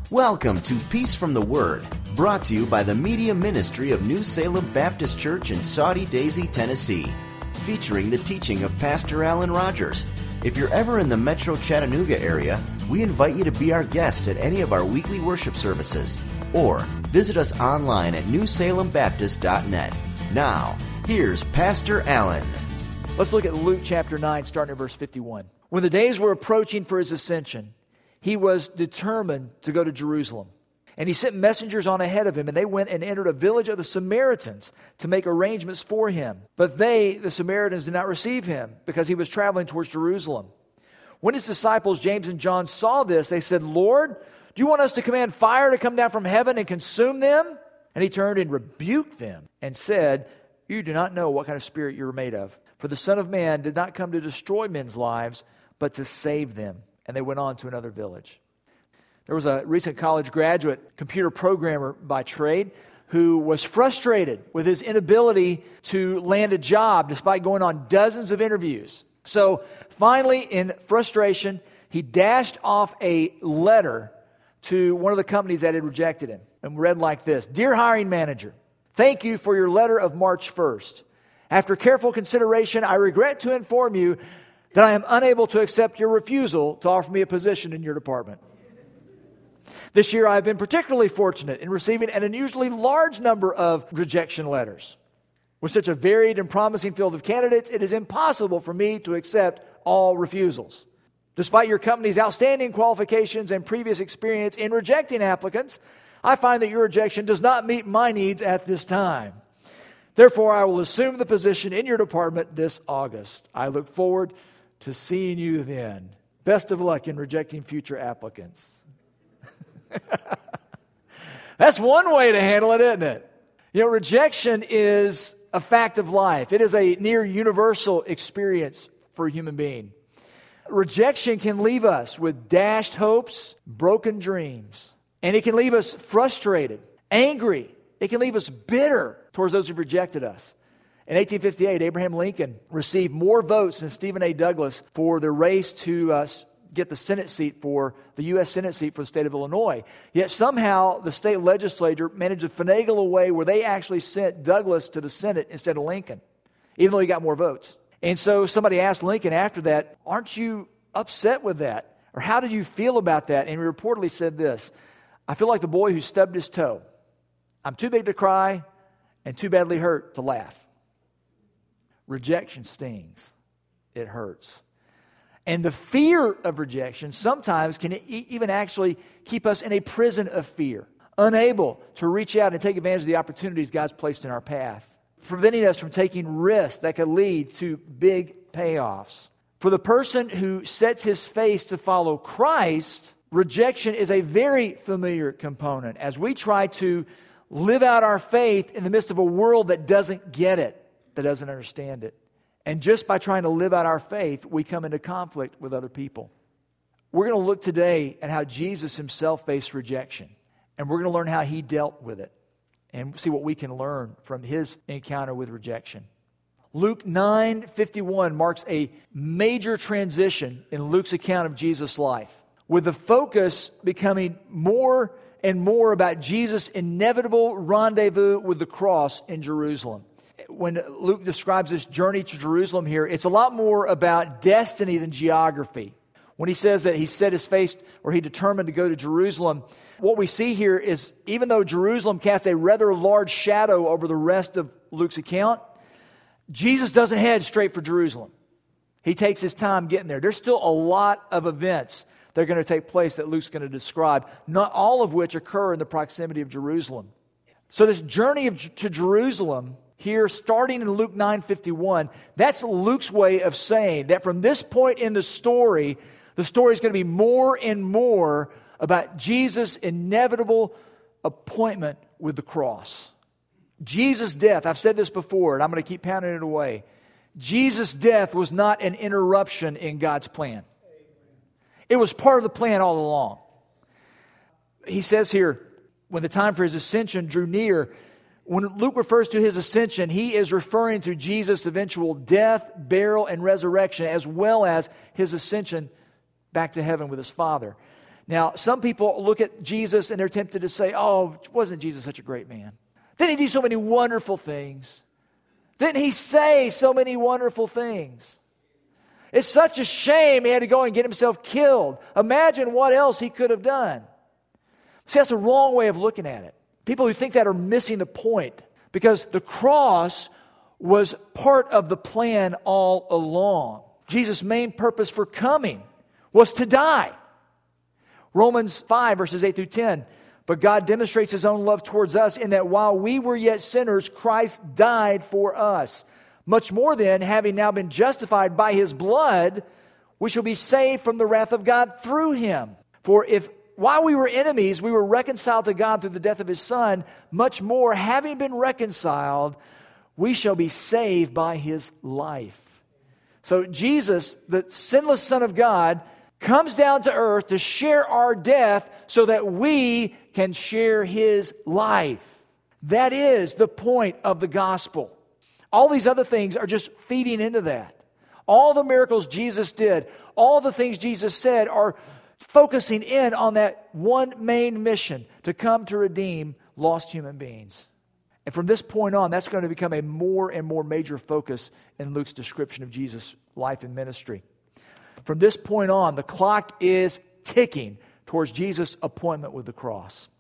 Welcome to Peace from the Word, brought to you by the Media Ministry of New Salem Baptist Church in Soddy Daisy, Tennessee, featuring the teaching of Pastor Alan Rogers. If you're ever in the Metro Chattanooga area, we invite you to be our guest at any of our weekly worship services, or visit us online at newsalembaptist.net. Now, here's Pastor Alan. Let's look at Luke chapter 9, starting at verse 51. When the days were approaching for his ascension, he was determined to go to Jerusalem. And he sent messengers on ahead of him, and they went and entered a village of the Samaritans to make arrangements for him. But they, the Samaritans, did not receive him because he was traveling towards Jerusalem. When his disciples, James and John, saw this, they said, "Lord, do you want us to command fire to come down from heaven and consume them?" And he turned and rebuked them and said, "You do not know what kind of spirit you are made of. For the Son of Man did not come to destroy men's lives, but to save them." And they went on to another village. There was a recent college graduate, computer programmer by trade, who was frustrated with his inability to land a job despite going on dozens of interviews. So finally, in frustration, he dashed off a letter to one of the companies that had rejected him and read like this: "Dear hiring manager, thank you for your letter of March 1st. After careful consideration, I regret to inform you that I am unable to accept your refusal to offer me a position in your department. This year I have been particularly fortunate in receiving an unusually large number of rejection letters. With such a varied and promising field of candidates, it is impossible for me to accept all refusals. Despite your company's outstanding qualifications and previous experience in rejecting applicants, I find that your rejection does not meet my needs at this time. Therefore, I will assume the position in your department this August. I look forward to seeing you then. Best of luck in rejecting future applicants." That's one way to handle it, isn't it? You know, rejection is a fact of life. It is a near universal experience for a human being. Rejection can leave us with dashed hopes, broken dreams, and it can leave us frustrated, angry. It can leave us bitter towards those who've rejected us. In 1858, Abraham Lincoln received more votes than Stephen A. Douglas for the race to get the Senate seat for the U.S. Senate seat for the state of Illinois. Yet somehow the state legislature managed to finagle a way where they actually sent Douglas to the Senate instead of Lincoln, even though he got more votes. And so somebody asked Lincoln after that, "Aren't you upset with that? Or how did you feel about that?" And he reportedly said this: "I feel like the boy who stubbed his toe. I'm too big to cry and too badly hurt to laugh." Rejection stings. It hurts. And the fear of rejection sometimes can even actually keep us in a prison of fear, unable to reach out and take advantage of the opportunities God's placed in our path, preventing us from taking risks that could lead to big payoffs. For the person who sets his face to follow Christ, rejection is a very familiar component as we try to live out our faith in the midst of a world that doesn't get it, that doesn't understand it. And just by trying to live out our faith, we come into conflict with other people. We're going to look today at how Jesus himself faced rejection. And we're going to learn how he dealt with it. And see what we can learn from his encounter with rejection. Luke 9:51 marks a major transition in Luke's account of Jesus' life, with the focus becoming more and more about Jesus' inevitable rendezvous with the cross in Jerusalem. When Luke describes this journey to Jerusalem here, it's a lot more about destiny than geography. When he says that he set his face, or he determined to go to Jerusalem, what we see here is, even though Jerusalem casts a rather large shadow over the rest of Luke's account, Jesus doesn't head straight for Jerusalem. He takes his time getting there. There's still a lot of events that are going to take place that Luke's going to describe, not all of which occur in the proximity of Jerusalem. So this journey to Jerusalem here, starting in Luke 9:51, that's Luke's way of saying that from this point in the story is going to be more and more about Jesus' inevitable appointment with the cross. Jesus' death, I've said this before, and I'm going to keep pounding it away. Jesus' death was not an interruption in God's plan. It was part of the plan all along. He says here, when the time for his ascension drew near, when Luke refers to his ascension, he is referring to Jesus' eventual death, burial, and resurrection, as well as his ascension back to heaven with his Father. Now, some people look at Jesus and they're tempted to say, oh, wasn't Jesus such a great man? Didn't he do so many wonderful things? Didn't he say so many wonderful things? It's such a shame he had to go and get himself killed. Imagine what else he could have done. See, that's the wrong way of looking at it. People who think that are missing the point, because the cross was part of the plan all along. Jesus' main purpose for coming was to die. Romans 5, verses 8 through 10. But God demonstrates His own love towards us in that while we were yet sinners, Christ died for us. Much more then, having now been justified by His blood, we shall be saved from the wrath of God through Him. For if while we were enemies, we were reconciled to God through the death of His Son, much more, having been reconciled, we shall be saved by His life. So Jesus, the sinless Son of God, comes down to earth to share our death so that we can share His life. That is the point of the gospel. All these other things are just feeding into that. All the miracles Jesus did, all the things Jesus said are focusing in on that one main mission, to come to redeem lost human beings. And from this point on, that's going to become a more and more major focus in Luke's description of Jesus' life and ministry. From this point on, the clock is ticking towards Jesus' appointment with the cross.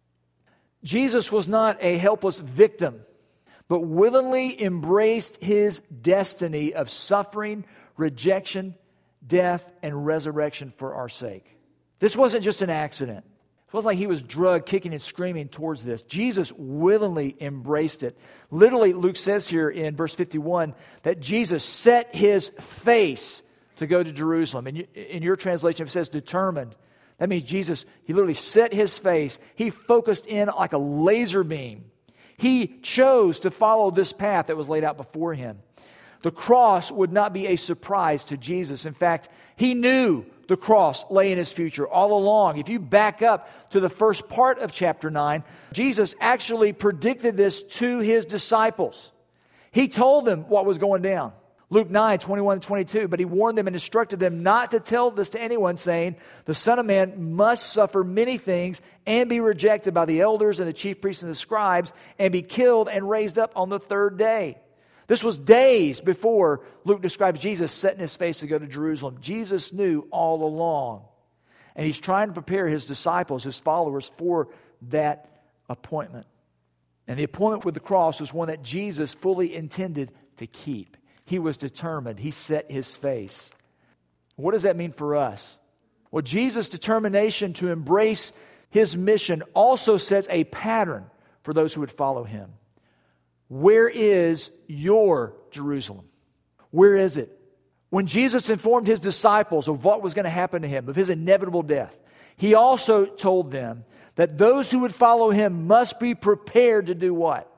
Jesus was not a helpless victim, but willingly embraced His destiny of suffering, rejection, death, and resurrection for our sake. This wasn't just an accident. It wasn't like He was drugged, kicking and screaming towards this. Jesus willingly embraced it. Literally, Luke says here in verse 51 that Jesus set His face to go to Jerusalem. In your translation, it says determined. That means Jesus, He literally set His face. He focused in like a laser beam. He chose to follow this path that was laid out before Him. The cross would not be a surprise to Jesus. In fact, He knew the cross lay in His future all along. If you back up to the first part of chapter 9, Jesus actually predicted this to His disciples. He told them what was going down. Luke 9, 21 and 22, but He warned them and instructed them not to tell this to anyone, saying, the Son of Man must suffer many things and be rejected by the elders and the chief priests and the scribes and be killed and raised up on the third day. This was days before Luke describes Jesus setting His face to go to Jerusalem. Jesus knew all along. And He's trying to prepare His disciples, His followers, for that appointment. And the appointment with the cross was one that Jesus fully intended to keep. He was determined. He set His face. What does that mean for us? Well, Jesus' determination to embrace His mission also sets a pattern for those who would follow Him. Where is your Jerusalem? Where is it? When Jesus informed His disciples of what was going to happen to Him, of His inevitable death, He also told them that those who would follow Him must be prepared to do what?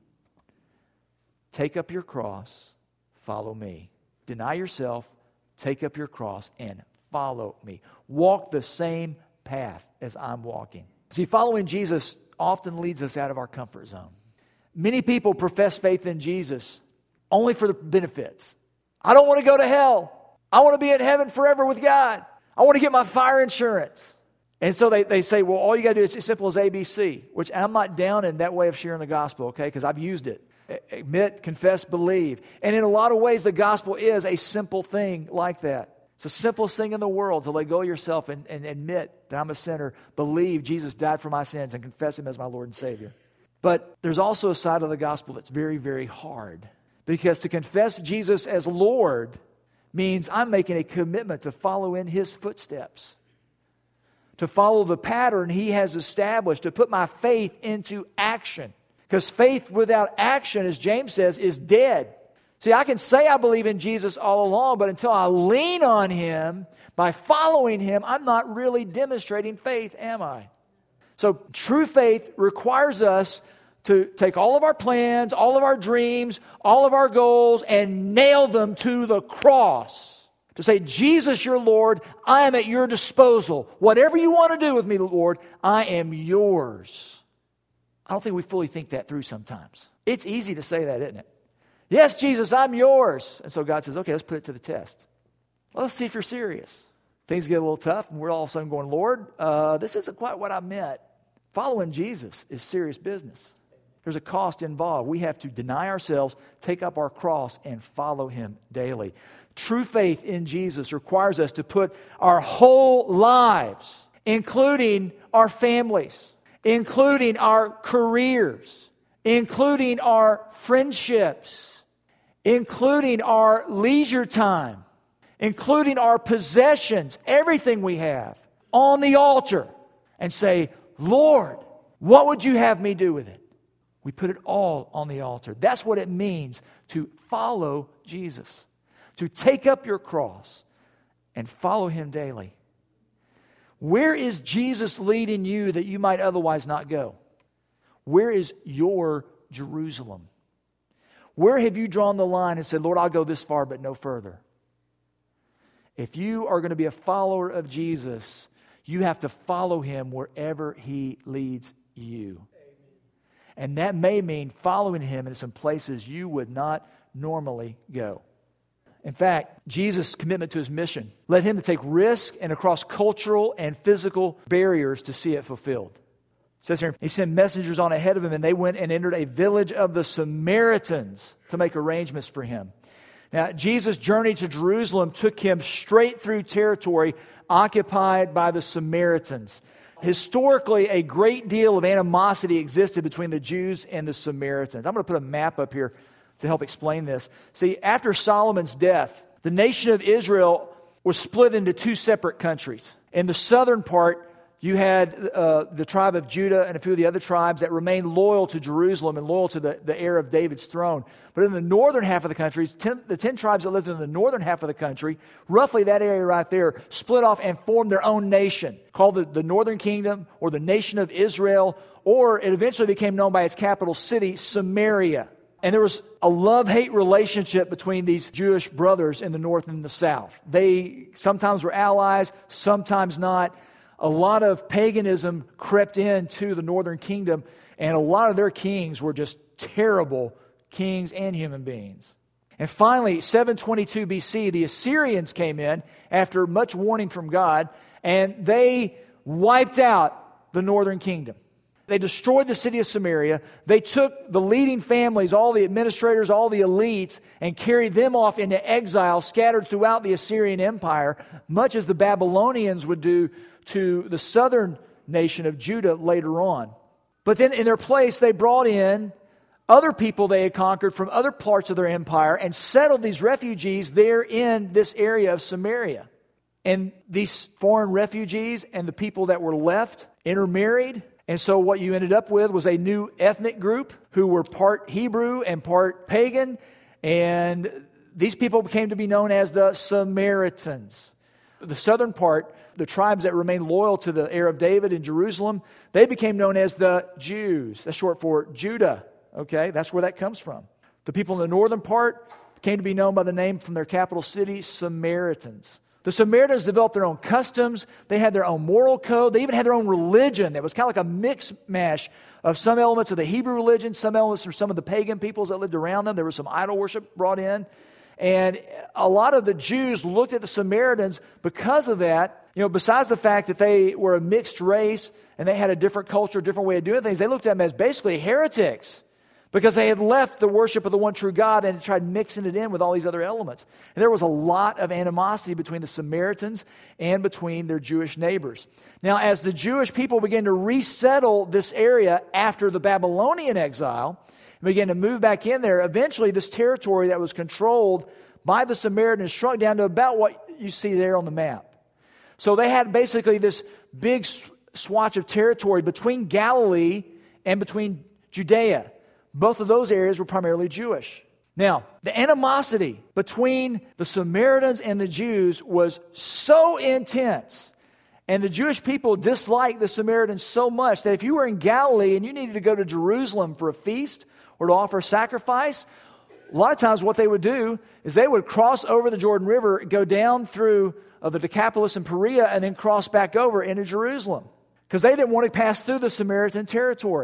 Take up your cross. Follow me. Deny yourself, take up your cross, and follow me. Walk the same path as I'm walking. See, following Jesus often leads us out of our comfort zone. Many people profess faith in Jesus only for the benefits. I don't want to go to hell. I want to be in heaven forever with God. I want to get my fire insurance. And so they say, well, all you got to do is as simple as ABC, which I'm not down in that way of sharing the gospel, okay, because I've used it. Admit, confess, believe. And in a lot of ways, the gospel is a simple thing like that. It's the simplest thing in the world to let go of yourself and admit that I'm a sinner, believe Jesus died for my sins, and confess Him as my Lord and Savior. But there's also a side of the gospel that's very, very hard. Because to confess Jesus as Lord means I'm making a commitment to follow in His footsteps, to follow the pattern He has established, to put my faith into action. Because faith without action, as James says, is dead. See, I can say I believe in Jesus all along, but until I lean on Him, by following Him, I'm not really demonstrating faith, am I? So true faith requires us to take all of our plans, all of our dreams, all of our goals, and nail them to the cross. To say, Jesus, your Lord, I am at your disposal. Whatever you want to do with me, Lord, I am yours. I don't think we fully think that through sometimes. It's easy to say that, isn't it? Yes, Jesus, I'm yours. And so God says, okay, let's put it to the test. Well, let's see if you're serious. things get a little tough, and we're all of a sudden going, Lord, this isn't quite what I meant. Following Jesus is serious business. There's a cost involved. We have to deny ourselves, take up our cross, and follow Him daily. True faith in Jesus requires us to put our whole lives, including our families, including our careers, including our friendships, including our leisure time, including our possessions, everything we have, on the altar, and say, Lord, what would you have me do with it? We put it all on the altar. That's what it means to follow Jesus, to take up your cross and follow Him daily. Where is Jesus leading you that you might otherwise not go? Where is your Jerusalem? Where have you drawn the line and said, Lord, I'll go this far but no further? If you are going to be a follower of Jesus, you have to follow Him wherever He leads you. And that may mean following Him in some places you would not normally go. In fact, Jesus' commitment to His mission led Him to take risk and across cultural and physical barriers to see it fulfilled. It says here, He sent messengers on ahead of Him, and they went and entered a village of the Samaritans to make arrangements for Him. Now, Jesus' journey to Jerusalem took Him straight through territory occupied by the Samaritans. Historically, a great deal of animosity existed between the Jews and the Samaritans. I'm going to put a map up here to help explain this. See, after Solomon's death, the nation of Israel was split into two separate countries. In the southern part, you had the tribe of Judah and a few of the other tribes that remained loyal to Jerusalem and loyal to the heir of David's throne. But in the northern half of the country, the 10 tribes that lived in the northern half of the country, roughly that area right there, split off and formed their own nation, called the Northern Kingdom or the Nation of Israel, or it eventually became known by its capital city, Samaria. And there was a love-hate relationship between these Jewish brothers in the north and the south. They sometimes were allies, sometimes not. A lot of paganism crept into the northern kingdom, and a lot of their kings were just terrible kings and human beings. And finally, 722 BC, the Assyrians came in after much warning from God, and they wiped out the northern kingdom. They destroyed the city of Samaria. They took the leading families, all the administrators, all the elites, and carried them off into exile, scattered throughout the Assyrian Empire, much as the Babylonians would do to the southern nation of Judah later on. But then in their place, they brought in other people they had conquered from other parts of their empire and settled these refugees there in this area of Samaria. And these foreign refugees and the people that were left intermarried. And so what you ended up with was a new ethnic group who were part Hebrew and part pagan. And these people came to be known as the Samaritans. The southern part, the tribes that remained loyal to the heir of David in Jerusalem, they became known as the Jews. That's short for Judah. Okay, that's where that comes from. The people in the northern part came to be known by the name from their capital city, Samaritans. The Samaritans developed their own customs. They had their own moral code. They even had their own religion. It was kind of like a mix mash of some elements of the Hebrew religion, some elements from some of the pagan peoples that lived around them. There was some idol worship brought in. And a lot of the Jews looked at the Samaritans because of that. You know, besides the fact that they were a mixed race and they had a different culture, different way of doing things, they looked at them as basically heretics because they had left the worship of the one true God and tried mixing it in with all these other elements. And there was a lot of animosity between the Samaritans and between their Jewish neighbors. Now, as the Jewish people began to resettle this area after the Babylonian exile, and began to move back in there, eventually this territory that was controlled by the Samaritans shrunk down to about what you see there on the map. So they had basically this big swatch of territory between Galilee and between Judea. Both of those areas were primarily Jewish. Now, the animosity between the Samaritans and the Jews was so intense, and the Jewish people disliked the Samaritans so much that if you were in Galilee and you needed to go to Jerusalem for a feast or to offer sacrifice, a lot of times what they would do is they would cross over the Jordan River, go down through the Decapolis and Perea, and then cross back over into Jerusalem because they didn't want to pass through the Samaritan territory.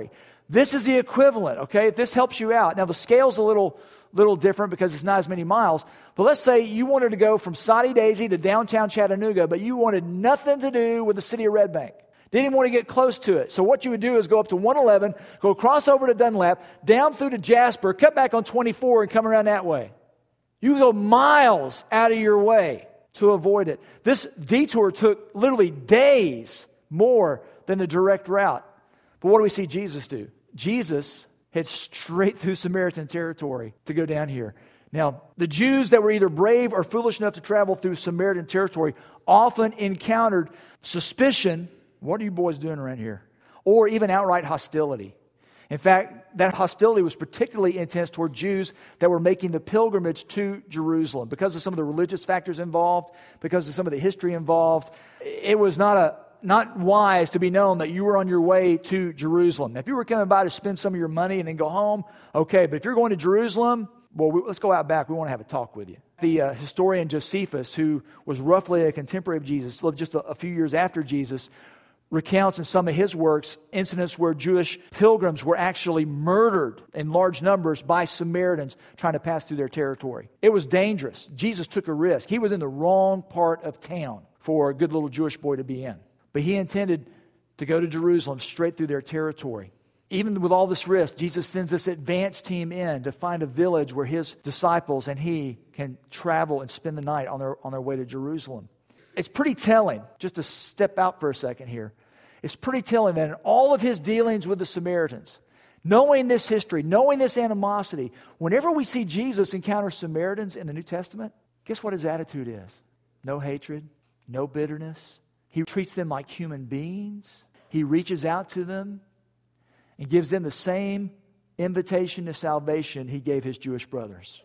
This is the equivalent, okay? If this helps you out. Now, the scale's a little different because it's not as many miles. But let's say you wanted to go from Soddy Daisy to downtown Chattanooga, but you wanted nothing to do with the city of Red Bank. Didn't even want to get close to it. So what you would do is go up to 111, go across over to Dunlap, down through to Jasper, cut back on 24 and come around that way. You can go miles out of your way to avoid it. This detour took literally days more than the direct route. But what do we see Jesus do? Jesus heads straight through Samaritan territory to go down here. Now, the Jews that were either brave or foolish enough to travel through Samaritan territory often encountered suspicion. What are you boys doing around here? Or even outright hostility. In fact, that hostility was particularly intense toward Jews that were making the pilgrimage to Jerusalem. Because of some of the religious factors involved, because of some of the history involved, it was not wise to be known that you were on your way to Jerusalem. Now, if you were coming by to spend some of your money and then go home, okay. But if you're going to Jerusalem, well, let's go out back. We want to have a talk with you. The historian Josephus, who was roughly a contemporary of Jesus, lived just a few years after Jesus, recounts in some of his works incidents where Jewish pilgrims were actually murdered in large numbers by Samaritans trying to pass through their territory. It was dangerous. Jesus took a risk. He was in the wrong part of town for a good little Jewish boy to be in. But he intended to go to Jerusalem straight through their territory. Even with all this risk, Jesus sends this advance team in to find a village where his disciples and he can travel and spend the night on their way to Jerusalem. It's pretty telling, just to step out for a second here, it's pretty telling that in all of his dealings with the Samaritans, knowing this history, knowing this animosity, whenever we see Jesus encounter Samaritans in the New Testament, guess what his attitude is? No hatred, no bitterness. He treats them like human beings. He reaches out to them and gives them the same invitation to salvation he gave his Jewish brothers.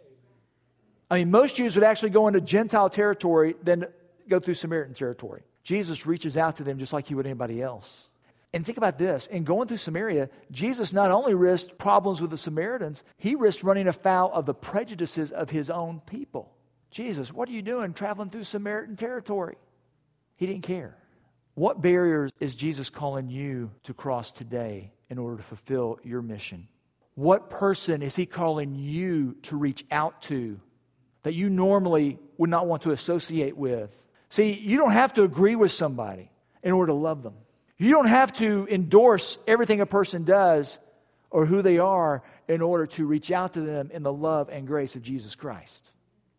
I mean, most Jews would actually go into Gentile territory than go through Samaritan territory. Jesus reaches out to them just like he would anybody else. And think about this. In going through Samaria, Jesus not only risked problems with the Samaritans, he risked running afoul of the prejudices of his own people. Jesus, what are you doing traveling through Samaritan territory? He didn't care. What barriers is Jesus calling you to cross today in order to fulfill your mission? What person is he calling you to reach out to that you normally would not want to associate with? See, you don't have to agree with somebody in order to love them. You don't have to endorse everything a person does or who they are in order to reach out to them in the love and grace of Jesus Christ.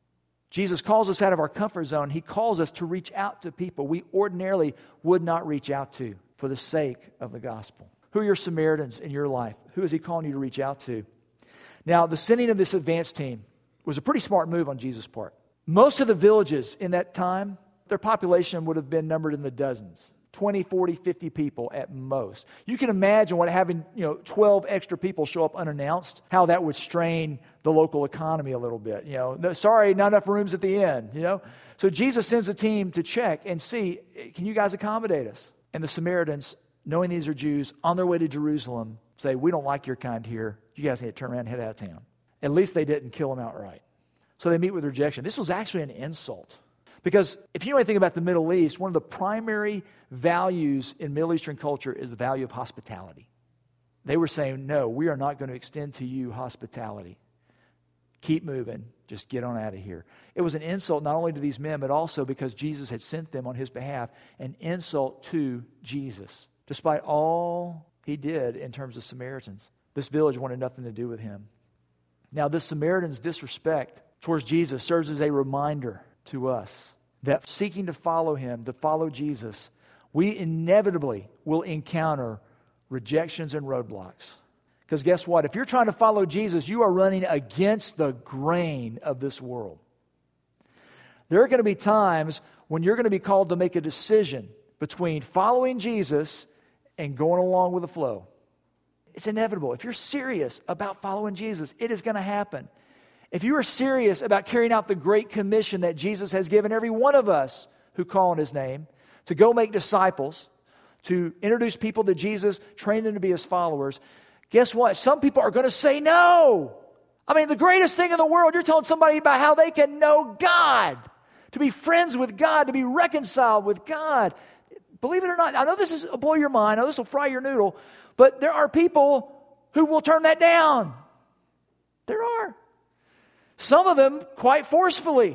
Jesus calls us out of our comfort zone. He calls us to reach out to people we ordinarily would not reach out to for the sake of the gospel. Who are your Samaritans in your life? Who is he calling you to reach out to? Now, the sending of this advance team was a pretty smart move on Jesus' part. Most of the villages in that time, their population would have been numbered in the dozens. 20, 40, 50 people at most. You can imagine what having 12 extra people show up unannounced, how that would strain the local economy a little bit. No, sorry, not enough rooms at the inn. So Jesus sends a team to check and see, can you guys accommodate us? And the Samaritans, knowing these are Jews, on their way to Jerusalem, say, we don't like your kind here. You guys need to turn around and head out of town. At least they didn't kill them outright. So they meet with rejection. This was actually an insult. Because if you know anything about the Middle East, one of the primary values in Middle Eastern culture is the value of hospitality. They were saying, no, we are not going to extend to you hospitality. Keep moving. Just get on out of here. It was an insult not only to these men, but also because Jesus had sent them on his behalf, an insult to Jesus. Despite all he did in terms of Samaritans, this village wanted nothing to do with him. Now, this Samaritan's disrespect towards Jesus serves as a reminder to us that seeking to follow him, to follow Jesus, we inevitably will encounter rejections and roadblocks. Because guess what? If you're trying to follow Jesus, you are running against the grain of this world. There are going to be times when you're going to be called to make a decision between following Jesus and going along with the flow. It's inevitable. If you're serious about following Jesus, it is going to happen. If you are serious about carrying out the great commission that Jesus has given every one of us who call on his name, to go make disciples, to introduce people to Jesus, train them to be his followers, guess what? Some people are going to say no. I mean, the greatest thing in the world, you're telling somebody about how they can know God, to be friends with God, to be reconciled with God. Believe it or not, I know this will blow your mind, I know this will fry your noodle, but there are people who will turn that down. There are. Some of them quite forcefully.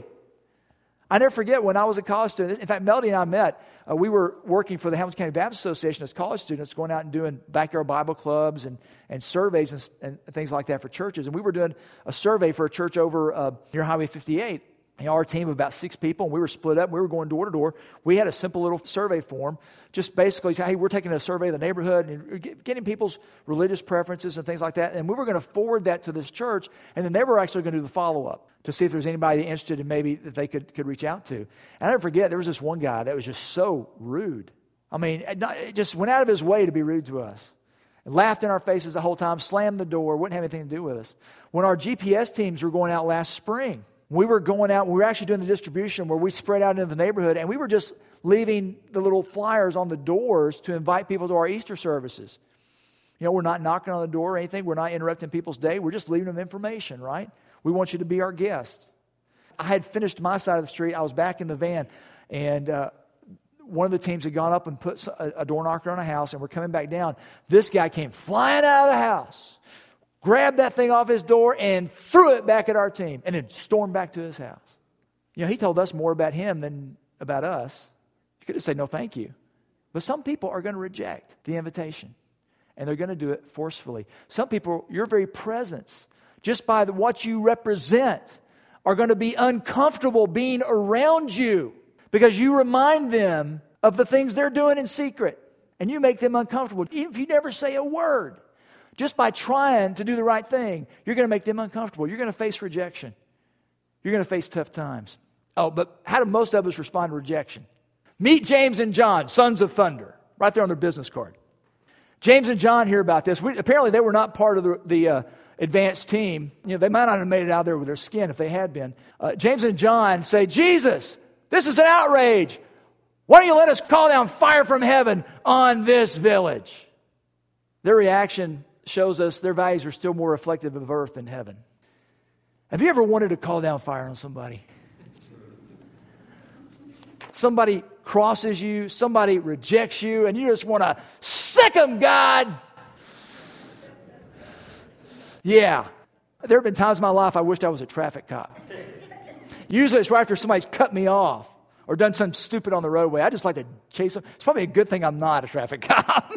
I never forget when I was a college student. In fact, Melody and I met. We were working for the Hamilton County Baptist Association as college students, going out and doing backyard Bible clubs and surveys and things like that for churches. And we were doing a survey for a church over near Highway 58. Our team of about 6 people, and we were split up. We were going door to door. We had a simple little survey form, just basically say, hey, we're taking a survey of the neighborhood and getting people's religious preferences and things like that. And we were going to forward that to this church, and then they were actually going to do the follow-up to see if there's anybody interested in maybe that they could reach out to. And I never forget, there was this one guy that was just so rude. I mean, it just went out of his way to be rude to us. Laughed in our faces the whole time, slammed the door, wouldn't have anything to do with us. When our GPS teams were going out last spring, we were going out, we were actually doing the distribution where we spread out into the neighborhood, and we were just leaving the little flyers on the doors to invite people to our Easter services. You know, we're not knocking on the door or anything. We're not interrupting people's day. We're just leaving them information, right? We want you to be our guest. I had finished my side of the street. I was back in the van, and one of the teams had gone up and put a door knocker on a house, and we're coming back down. This guy came flying out of the house, grabbed that thing off his door and threw it back at our team and then stormed back to his house. You know, he told us more about him than about us. You could just say, no, thank you. But some people are going to reject the invitation, and they're going to do it forcefully. Some people, your very presence, just by what you represent, are going to be uncomfortable being around you because you remind them of the things they're doing in secret, and you make them uncomfortable, even if you never say a word. Just by trying to do the right thing, you're going to make them uncomfortable. You're going to face rejection. You're going to face tough times. Oh, but how do most of us respond to rejection? Meet James and John, sons of thunder, right there on their business card. James and John hear about this. Apparently, they were not part of the advanced team. You know, they might not have made it out there with their skin if they had been. James and John say, Jesus, this is an outrage. Why don't you let us call down fire from heaven on this village? Their reaction shows us their values are still more reflective of earth than heaven. Have you ever wanted to call down fire on somebody? Somebody crosses you, somebody rejects you, and you just want to sick them, God. Yeah. There have been times in my life I wished I was a traffic cop. Usually it's right after somebody's cut me off or done something stupid on the roadway. I just like to chase them. It's probably a good thing I'm not a traffic cop.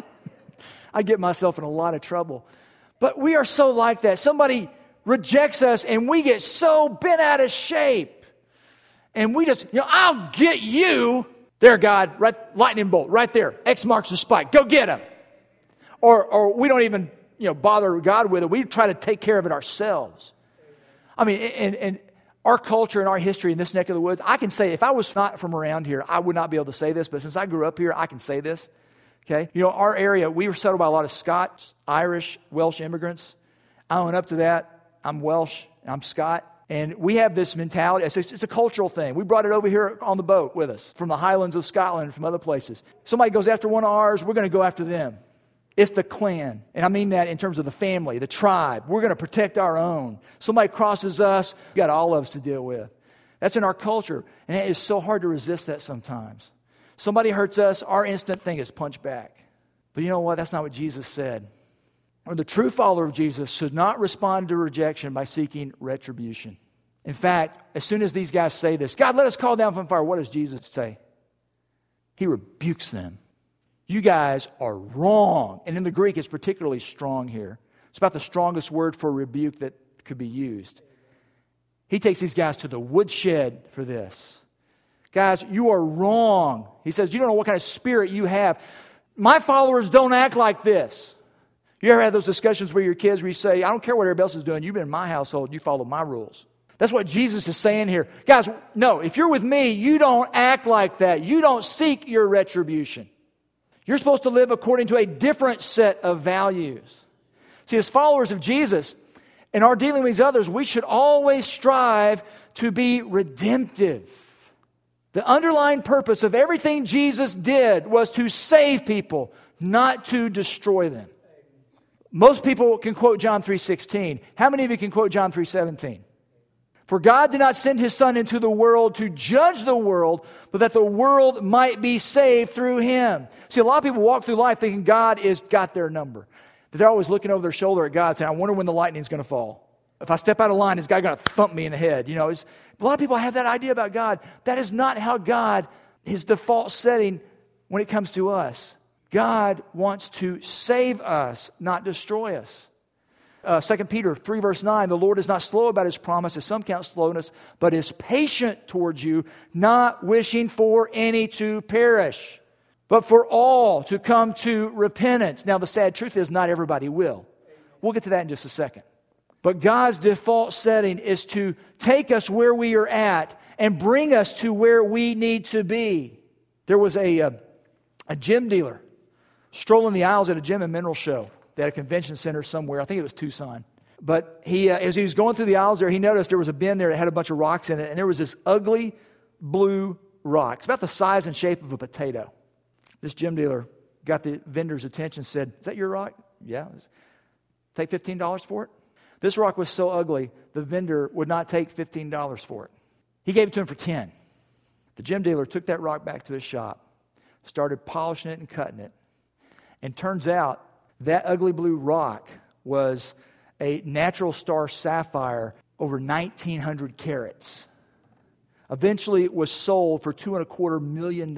I get myself in a lot of trouble. But we are so like that. Somebody rejects us and we get so bent out of shape. And we just, I'll get you. There, God, right, lightning bolt, right there. X marks the spot. Go get him. Or we don't even, bother God with it. We try to take care of it ourselves. I mean, and our culture and our history in this neck of the woods, I can say, if I was not from around here, I would not be able to say this. But since I grew up here, I can say this. Okay, our area, we were settled by a lot of Scots, Irish, Welsh immigrants. I own up to that. I'm Welsh, I'm Scot. And we have this mentality. It's a cultural thing. We brought it over here on the boat with us from the Highlands of Scotland and from other places. Somebody goes after one of ours, we're going to go after them. It's the clan. And I mean that in terms of the family, the tribe. We're going to protect our own. Somebody crosses us, we got all of us to deal with. That's in our culture. And it is so hard to resist that sometimes. Somebody hurts us, our instant thing is punch back. But you know what? That's not what Jesus said. Or the true follower of Jesus should not respond to rejection by seeking retribution. In fact, as soon as these guys say this, God, let us call down from fire, what does Jesus say? He rebukes them. You guys are wrong. And in the Greek, it's particularly strong here. It's about the strongest word for rebuke that could be used. He takes these guys to the woodshed for this. Guys, you are wrong. He says, you don't know what kind of spirit you have. My followers don't act like this. You ever had those discussions with your kids where you say, I don't care what everybody else is doing. You've been in my household. You follow my rules. That's what Jesus is saying here. Guys, no, if you're with me, you don't act like that. You don't seek your retribution. You're supposed to live according to a different set of values. See, as followers of Jesus, in our dealing with these others, we should always strive to be redemptive. The underlying purpose of everything Jesus did was to save people, not to destroy them. Most people can quote John 3:16. How many of you can quote John 3:17? For God did not send His Son into the world to judge the world, but that the world might be saved through Him. See, a lot of people walk through life thinking God has got their number. That they're always looking over their shoulder at God saying, I wonder when the lightning's going to fall. If I step out of line, is God going to thump me in the head? You know, a lot of people have that idea about God. That is not how God, his default setting when it comes to us. God wants to save us, not destroy us. 2 Peter 3 verse 9, the Lord is not slow about his promise, as some count slowness, but is patient towards you, not wishing for any to perish, but for all to come to repentance. Now the sad truth is not everybody will. We'll get to that in just a second. But God's default setting is to take us where we are at and bring us to where we need to be. There was a gym dealer strolling the aisles at a gym and mineral show. They had a convention center somewhere. I think it was Tucson. But as he was going through the aisles there, he noticed there was a bin there that had a bunch of rocks in it, and there was this ugly blue rock. It's about the size and shape of a potato. This gym dealer got the vendor's attention and said, is that your rock? Yeah. Take $15 for it? This rock was so ugly, the vendor would not take $15 for it. He gave it to him for $10. The gym dealer took that rock back to his shop, started polishing it and cutting it. And turns out that ugly blue rock was a natural star sapphire over 1,900 carats. Eventually it was sold for $2.25 million.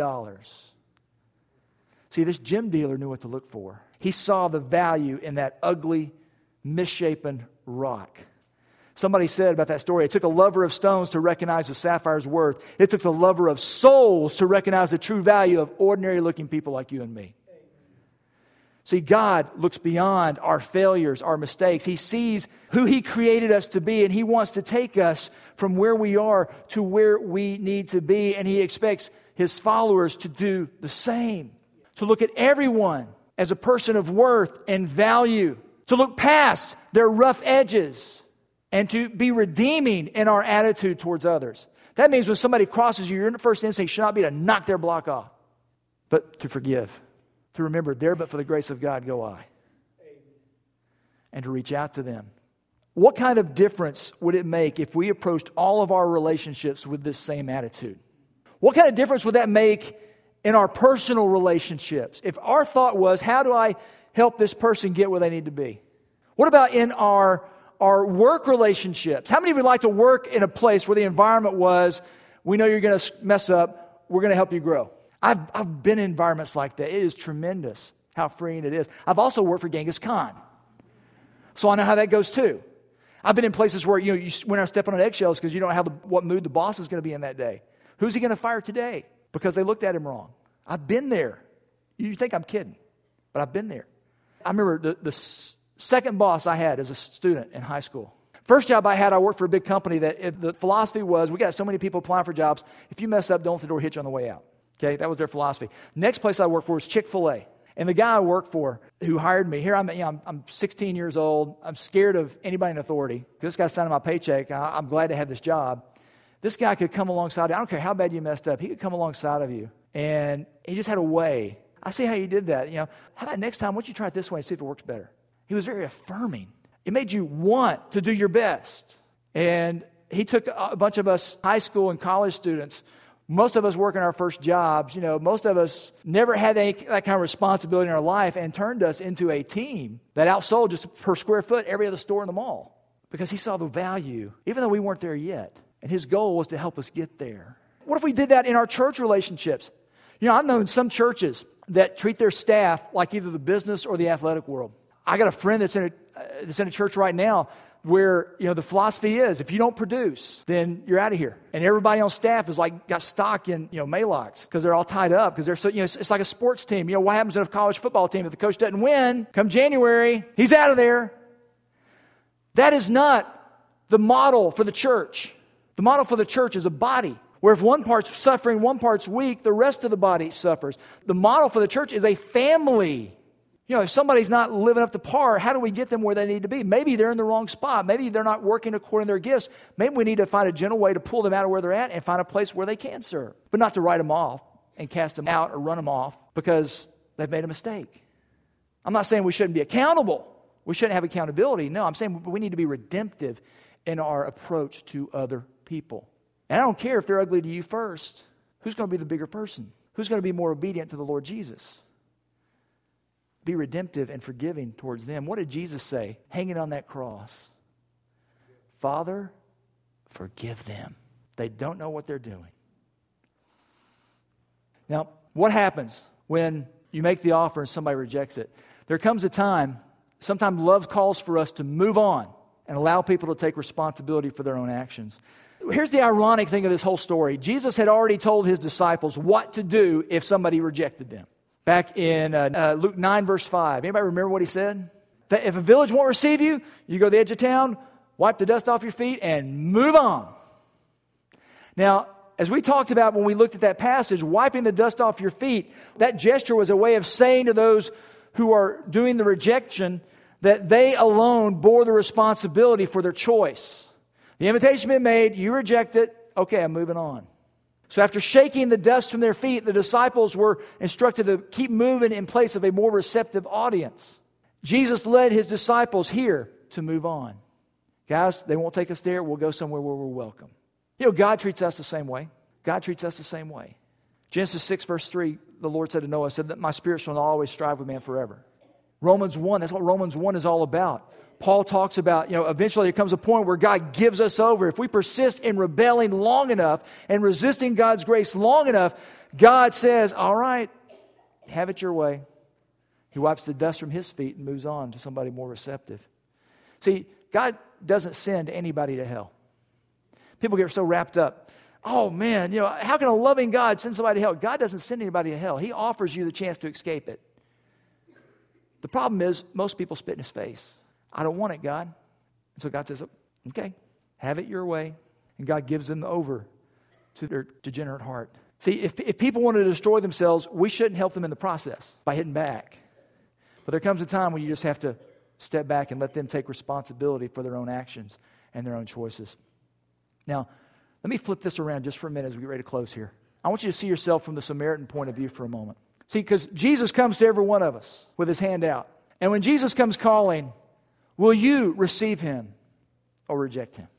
See, this gym dealer knew what to look for. He saw the value in that ugly, misshapen rock. Somebody said about that story, it took a lover of stones to recognize the sapphire's worth. It took the lover of souls to recognize the true value of ordinary-looking people like you and me. See, God looks beyond our failures, our mistakes. He sees who He created us to be, and He wants to take us from where we are to where we need to be, and He expects His followers to do the same. To look at everyone as a person of worth and value. To look past their rough edges and to be redeeming in our attitude towards others. That means when somebody crosses you, your first instinct should not be to knock their block off, but to forgive. To remember, there but for the grace of God go I. And to reach out to them. What kind of difference would it make if we approached all of our relationships with this same attitude? What kind of difference would that make in our personal relationships? If our thought was, how do I help this person get where they need to be? What about in our work relationships? How many of you like to work in a place where the environment was, we know you're going to mess up, we're going to help you grow? I've been in environments like that. It is tremendous how freeing it is. I've also worked for Genghis Khan, so I know how that goes too. I've been in places where you went out stepping on eggshells because you don't know what mood the boss is going to be in that day. Who's he going to fire today? Because they looked at him wrong. I've been there. You think I'm kidding, but I've been there. I remember the second boss I had as a student in high school. First job I had, I worked for a big company that the philosophy was, we got so many people applying for jobs, if you mess up, don't let the door hit you on the way out. Okay, that was their philosophy. Next place I worked for was Chick-fil-A. And the guy I worked for who hired me, here I'm 16 years old. I'm scared of anybody in authority. This guy's signing my paycheck. I'm glad to have this job. This guy could come alongside you. I don't care how bad you messed up. He could come alongside of you. And he just had a way. I see how you did that. How about next time, why don't you try it this way and see if it works better? He was very affirming. It made you want to do your best. And he took a bunch of us high school and college students. Most of us working our first jobs, most of us never had that kind of responsibility in our life and turned us into a team that outsold just per square foot every other store in the mall because he saw the value, even though we weren't there yet. And his goal was to help us get there. What if we did that in our church relationships? I've known some churches that treat their staff like either the business or the athletic world. I got a friend that's in a church right now where, the philosophy is, if you don't produce, then you're out of here. And everybody on staff is got stock in, Maalox because they're all tied up because they're so, it's like a sports team. What happens in a college football team if the coach doesn't win? Come January, he's out of there. That is not the model for the church. The model for the church is a body where if one part's suffering, one part's weak, the rest of the body suffers. The model for the church is a family. If somebody's not living up to par, how do we get them where they need to be? Maybe they're in the wrong spot. Maybe they're not working according to their gifts. Maybe we need to find a gentle way to pull them out of where they're at and find a place where they can serve. But not to write them off and cast them out or run them off because they've made a mistake. I'm not saying we shouldn't be accountable. We shouldn't have accountability. No, I'm saying we need to be redemptive in our approach to other people. And I don't care if they're ugly to you first. Who's going to be the bigger person? Who's going to be more obedient to the Lord Jesus? be redemptive and forgiving towards them. What did Jesus say hanging on that cross? Father, forgive them. They don't know what they're doing. Now, what happens when you make the offer and somebody rejects it? There comes a time, sometimes love calls for us to move on and allow people to take responsibility for their own actions. Here's the ironic thing of this whole story. Jesus had already told his disciples what to do if somebody rejected them. Back in Luke 9, verse 5. Anybody remember what he said? That if a village won't receive you, you go to the edge of town, wipe the dust off your feet, and move on. Now, as we talked about when we looked at that passage, wiping the dust off your feet, that gesture was a way of saying to those who are doing the rejection that they alone bore the responsibility for their choice. The invitation been made, you reject it, okay, I'm moving on. So after shaking the dust from their feet, the disciples were instructed to keep moving in place of a more receptive audience. Jesus led his disciples here to move on. Guys, they won't take us there. We'll go somewhere where we're welcome. You know, God treats us the same way. God treats us the same way. Genesis 6, verse 3, the Lord said to Noah, said that my spirit shall not always strive with man forever. Romans 1, that's what Romans 1 is all about. Paul talks about, eventually there comes a point where God gives us over. If we persist in rebelling long enough and resisting God's grace long enough, God says, all right, have it your way. He wipes the dust from his feet and moves on to somebody more receptive. See, God doesn't send anybody to hell. People get so wrapped up. Oh man, how can a loving God send somebody to hell? God doesn't send anybody to hell. He offers you the chance to escape it. The problem is most people spit in his face. I don't want it, God. And so God says, okay, have it your way. And God gives them over to their degenerate heart. See, if people want to destroy themselves, we shouldn't help them in the process by hitting back. But there comes a time when you just have to step back and let them take responsibility for their own actions and their own choices. Now, let me flip this around just for a minute as we get ready to close here. I want you to see yourself from the Samaritan point of view for a moment. See, because Jesus comes to every one of us with his hand out. And when Jesus comes calling, will you receive him or reject him?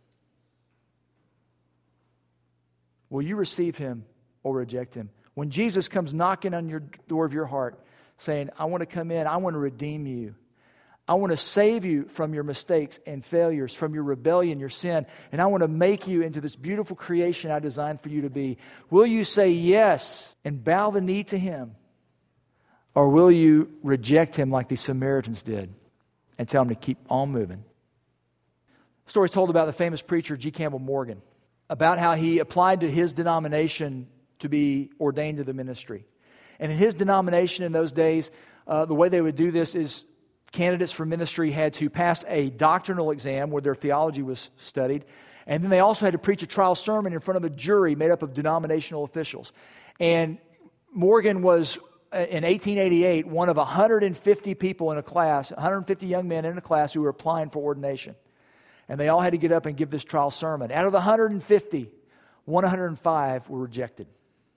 Will you receive him or reject him? When Jesus comes knocking on your door of your heart, saying, I want to come in, I want to redeem you. I want to save you from your mistakes and failures, from your rebellion, your sin, and I want to make you into this beautiful creation I designed for you to be. Will you say yes and bow the knee to him? Or will you reject him like the Samaritans did and tell him to keep on moving? The story is told about the famous preacher G. Campbell Morgan, about how he applied to his denomination to be ordained to the ministry. And in his denomination in those days, the way they would do this is candidates for ministry had to pass a doctrinal exam where their theology was studied, and then they also had to preach a trial sermon in front of a jury made up of denominational officials. And Morgan was, in 1888, one of 150 people in a class, 150 young men in a class who were applying for ordination. And they all had to get up and give this trial sermon. Out of the 150, 105 were rejected,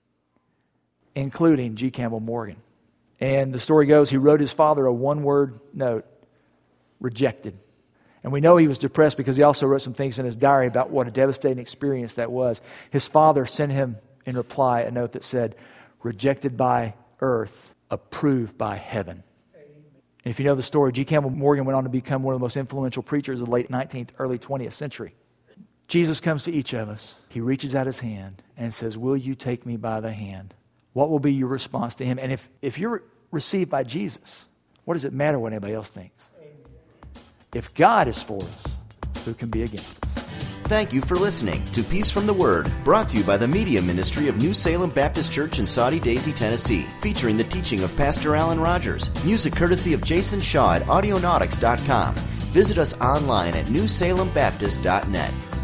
including G. Campbell Morgan. And the story goes, he wrote his father a one-word note, rejected. And we know he was depressed because he also wrote some things in his diary about what a devastating experience that was. His father sent him in reply a note that said, rejected by earth, approved by heaven. And if you know the story, G. Campbell Morgan went on to become one of the most influential preachers of the late 19th, early 20th century. Jesus comes to each of us. He reaches out his hand and says, will you take me by the hand? What will be your response to him? And if you're received by Jesus, what does it matter what anybody else thinks? If God is for us, who can be against us? Thank you for listening to Peace from the Word, brought to you by the Media Ministry of New Salem Baptist Church in Soddy Daisy, Tennessee, featuring the teaching of Pastor Alan Rogers. Music courtesy of Jason Shaw at Audionautics.com. Visit us online at newsalembaptist.net.